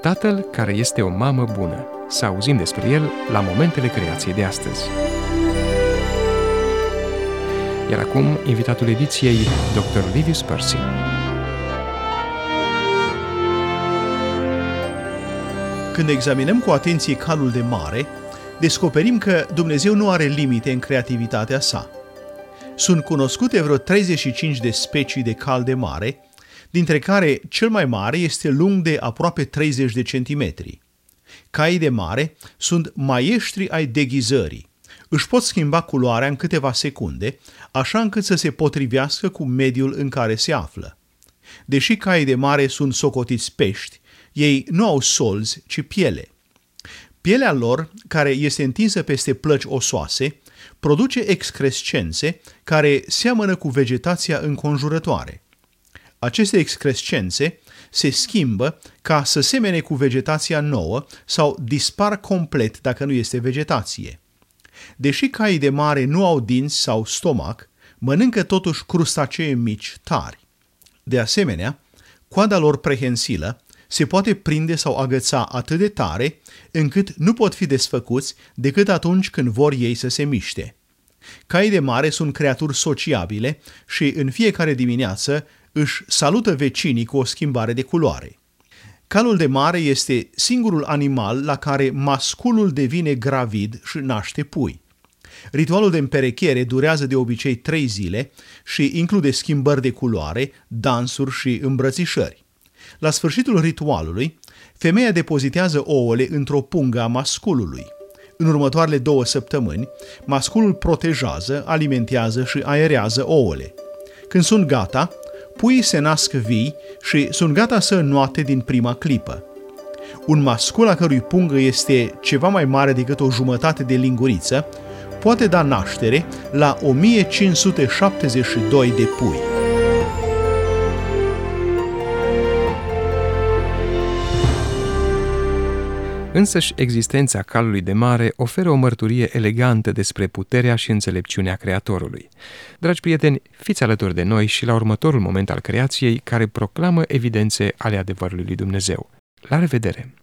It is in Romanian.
Tatăl care este o mamă bună. Să auzim despre el la momentele creației de astăzi. Iar acum, invitatul ediției, Dr. Livius Percy. Când examinăm cu atenție calul de mare, descoperim că Dumnezeu nu are limite în creativitatea sa. Sunt cunoscute vreo 35 de specii de cal de mare, dintre care cel mai mare este lung de aproape 30 de centimetri. Caii de mare sunt maestri ai deghizării. Își pot schimba culoarea în câteva secunde, așa încât să se potrivească cu mediul în care se află. Deși caii de mare sunt socotiți pești, ei nu au solzi, ci piele. Pielea lor, care este întinsă peste plăci osoase, produce excrescențe care seamănă cu vegetația înconjurătoare. Aceste excrescențe se schimbă ca să semene cu vegetația nouă sau dispar complet dacă nu este vegetație. Deși caii de mare nu au dinți sau stomac, mănâncă totuși crustacee mici tari. De asemenea, coada lor prehensilă se poate prinde sau agăța atât de tare încât nu pot fi desfăcuți decât atunci când vor ei să se miște. Caii de mare sunt creaturi sociabile și în fiecare dimineață își salută vecinii cu o schimbare de culoare. Calul de mare este singurul animal la care masculul devine gravid și naște pui. Ritualul de împerechiere durează de obicei 3 zile și include schimbări de culoare, dansuri și îmbrățișări. La sfârșitul ritualului, femeia depozitează ouăle într-o pungă a masculului. În următoarele 2 săptămâni, masculul protejează, alimentează și aerează ouăle. Când sunt gata, puii se nasc vii și sunt gata să înnoate din prima clipă. Un mascul a cărui pungă este ceva mai mare decât o jumătate de linguriță poate da naștere la 1572 de pui. Însăși existența calului de mare oferă o mărturie elegantă despre puterea și înțelepciunea Creatorului. Dragi prieteni, fiți alături de noi și la următorul moment al creației care proclamă evidențe ale adevărului lui Dumnezeu. La revedere!